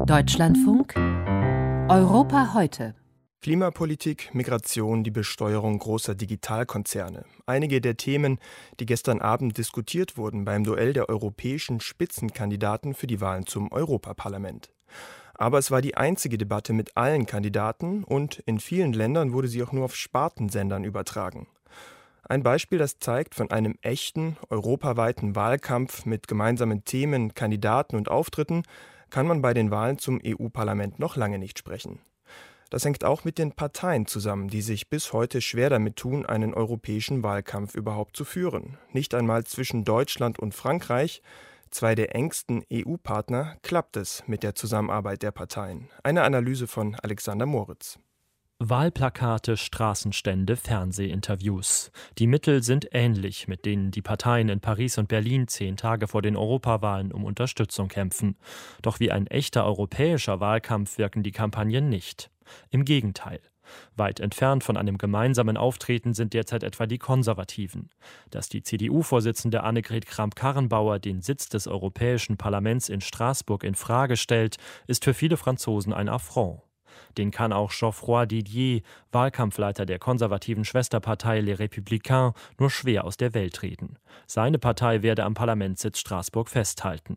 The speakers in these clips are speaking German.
Deutschlandfunk Europa heute. Klimapolitik, Migration, die Besteuerung großer Digitalkonzerne. Einige der Themen, die gestern Abend diskutiert wurden beim Duell der europäischen Spitzenkandidaten für die Wahlen zum Europaparlament. Aber es war die einzige Debatte mit allen Kandidaten und in vielen Ländern wurde sie auch nur auf Spartensendern übertragen. Ein Beispiel, das zeigt, von einem echten, europaweiten Wahlkampf mit gemeinsamen Themen, Kandidaten und Auftritten kann man bei den Wahlen zum EU-Parlament noch lange nicht sprechen. Das hängt auch mit den Parteien zusammen, die sich bis heute schwer damit tun, einen europäischen Wahlkampf überhaupt zu führen. Nicht einmal zwischen Deutschland und Frankreich, zwei der engsten EU-Partner, klappt es mit der Zusammenarbeit der Parteien. Eine Analyse von Alexander Moritz. Wahlplakate, Straßenstände, Fernsehinterviews. Die Mittel sind ähnlich, mit denen die Parteien in Paris und Berlin 10 Tage vor den Europawahlen um Unterstützung kämpfen. Doch wie ein echter europäischer Wahlkampf wirken die Kampagnen nicht. Im Gegenteil. Weit entfernt von einem gemeinsamen Auftreten sind derzeit etwa die Konservativen. Dass die CDU-Vorsitzende Annegret Kramp-Karrenbauer den Sitz des Europäischen Parlaments in Straßburg in Frage stellt, ist für viele Franzosen ein Affront. Den kann auch Geoffroy Didier, Wahlkampfleiter der konservativen Schwesterpartei Les Républicains, nur schwer aus der Welt reden. Seine Partei werde am Parlamentssitz Straßburg festhalten.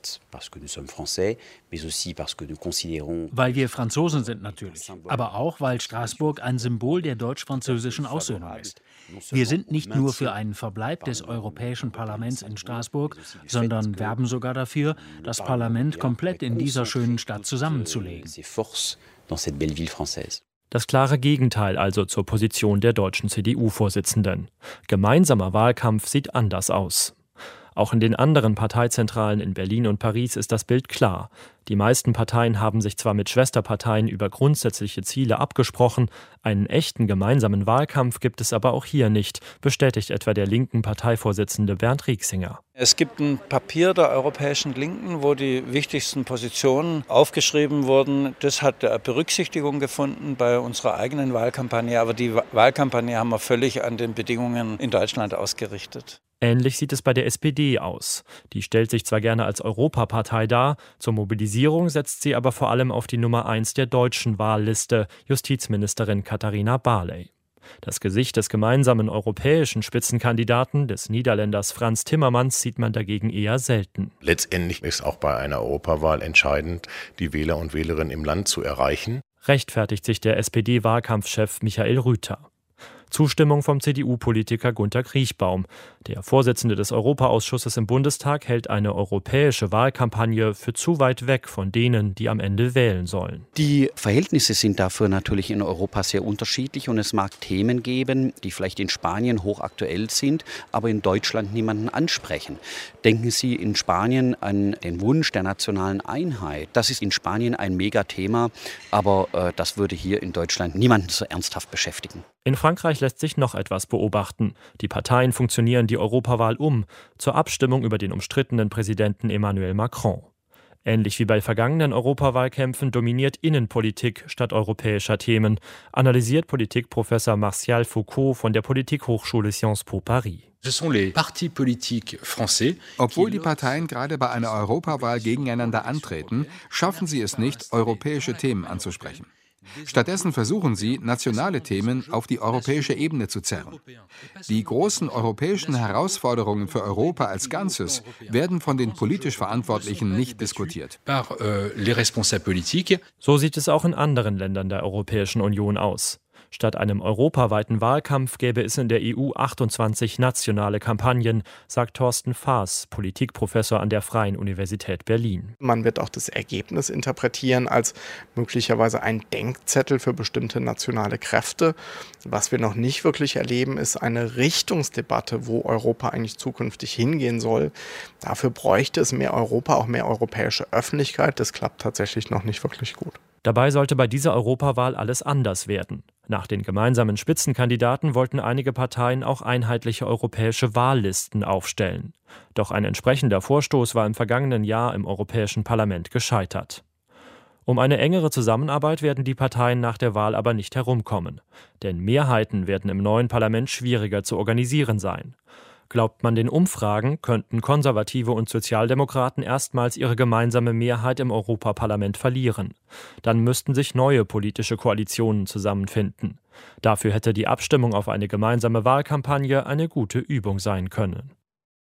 Weil wir Franzosen sind natürlich, aber auch, weil Straßburg ein Symbol der deutsch-französischen Aussöhnung ist. Wir sind nicht nur für einen Verbleib des Europäischen Parlaments in Straßburg, sondern werben sogar dafür, das Parlament komplett in dieser schönen Stadt zusammenzulegen. Das klare Gegenteil also zur Position der deutschen CDU-Vorsitzenden. Gemeinsamer Wahlkampf sieht anders aus. Auch in den anderen Parteizentralen in Berlin und Paris ist das Bild klar. Die meisten Parteien haben sich zwar mit Schwesterparteien über grundsätzliche Ziele abgesprochen, einen echten gemeinsamen Wahlkampf gibt es aber auch hier nicht, bestätigt etwa der linken Parteivorsitzende Bernd Rieksinger. Es gibt ein Papier der Europäischen Linken, wo die wichtigsten Positionen aufgeschrieben wurden. Das hat Berücksichtigung gefunden bei unserer eigenen Wahlkampagne, aber die Wahlkampagne haben wir völlig an den Bedingungen in Deutschland ausgerichtet. Ähnlich sieht es bei der SPD aus. Die stellt sich zwar gerne als Europapartei dar, zur Mobilisierung setzt sie aber vor allem auf die Nummer 1 der deutschen Wahlliste, Justizministerin Katharina Barley. Das Gesicht des gemeinsamen europäischen Spitzenkandidaten, des Niederländers Frans Timmermans, sieht man dagegen eher selten. Letztendlich ist auch bei einer Europawahl entscheidend, die Wähler und Wählerinnen im Land zu erreichen. Rechtfertigt sich der SPD-Wahlkampfchef Michael Rüter. Zustimmung vom CDU-Politiker Gunter Kriechbaum. Der Vorsitzende des Europaausschusses im Bundestag hält eine europäische Wahlkampagne für zu weit weg von denen, die am Ende wählen sollen. Die Verhältnisse sind dafür natürlich in Europa sehr unterschiedlich und es mag Themen geben, die vielleicht in Spanien hochaktuell sind, aber in Deutschland niemanden ansprechen. Denken Sie in Spanien an den Wunsch der nationalen Einheit. Das ist in Spanien ein Megathema, aber das würde hier in Deutschland niemanden so ernsthaft beschäftigen. In Frankreich lässt sich noch etwas beobachten. Die Parteien funktionieren die Europawahl um, zur Abstimmung über den umstrittenen Präsidenten Emmanuel Macron. Ähnlich wie bei vergangenen Europawahlkämpfen dominiert Innenpolitik statt europäischer Themen, analysiert Politikprofessor Martial Foucault von der Politikhochschule Sciences Po Paris. Obwohl die Parteien gerade bei einer Europawahl gegeneinander antreten, schaffen sie es nicht, europäische Themen anzusprechen. Stattdessen versuchen sie, nationale Themen auf die europäische Ebene zu zerren. Die großen europäischen Herausforderungen für Europa als Ganzes werden von den politisch Verantwortlichen nicht diskutiert. So sieht es auch in anderen Ländern der Europäischen Union aus. Statt einem europaweiten Wahlkampf gäbe es in der EU 28 nationale Kampagnen, sagt Thorsten Faas, Politikprofessor an der Freien Universität Berlin. Man wird auch das Ergebnis interpretieren als möglicherweise ein Denkzettel für bestimmte nationale Kräfte. Was wir noch nicht wirklich erleben, ist eine Richtungsdebatte, wo Europa eigentlich zukünftig hingehen soll. Dafür bräuchte es mehr Europa, auch mehr europäische Öffentlichkeit. Das klappt tatsächlich noch nicht wirklich gut. Dabei sollte bei dieser Europawahl alles anders werden. Nach den gemeinsamen Spitzenkandidaten wollten einige Parteien auch einheitliche europäische Wahllisten aufstellen. Doch ein entsprechender Vorstoß war im vergangenen Jahr im Europäischen Parlament gescheitert. Um eine engere Zusammenarbeit werden die Parteien nach der Wahl aber nicht herumkommen. Denn Mehrheiten werden im neuen Parlament schwieriger zu organisieren sein. Glaubt man den Umfragen, könnten Konservative und Sozialdemokraten erstmals ihre gemeinsame Mehrheit im Europaparlament verlieren. Dann müssten sich neue politische Koalitionen zusammenfinden. Dafür hätte die Abstimmung auf eine gemeinsame Wahlkampagne eine gute Übung sein können.